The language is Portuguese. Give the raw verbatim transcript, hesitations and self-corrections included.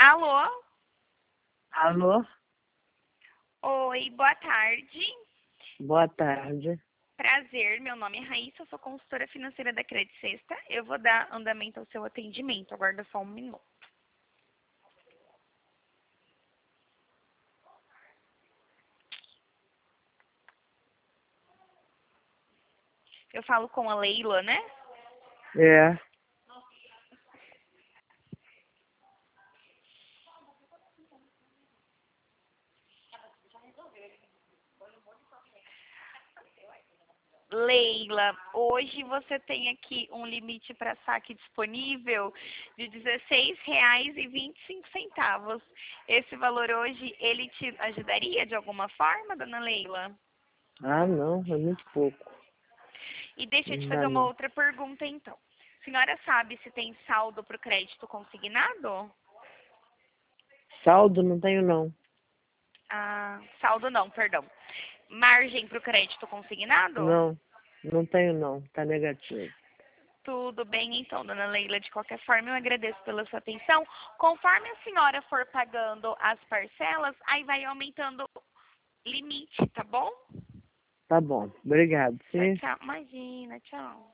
Alô? Alô? Oi, boa tarde. Boa tarde. Prazer, meu nome é Raíssa, eu sou consultora financeira da Credit Sexta. Eu vou dar andamento ao seu atendimento, aguarda só um minuto. Eu falo com a Leila, né? É. Leila, hoje você tem aqui um limite para saque disponível de dezesseis reais e vinte e cinco centavos. Esse valor hoje, ele te ajudaria de alguma forma, dona Leila? Ah, não, é muito pouco. E deixa eu te Não fazer dá uma não. outra pergunta, então. A senhora sabe se tem saldo para o crédito consignado? Saldo não tenho não. Ah, saldo não, perdão. Margem para o crédito consignado? Não, não tenho não. Tá negativo. Tudo bem, então, dona Leila. De qualquer forma, eu agradeço pela sua atenção. Conforme a senhora for pagando as parcelas, aí vai aumentando o limite, tá bom? Tá bom. Obrigado. Tchau, Sim. tchau. Imagina, tchau.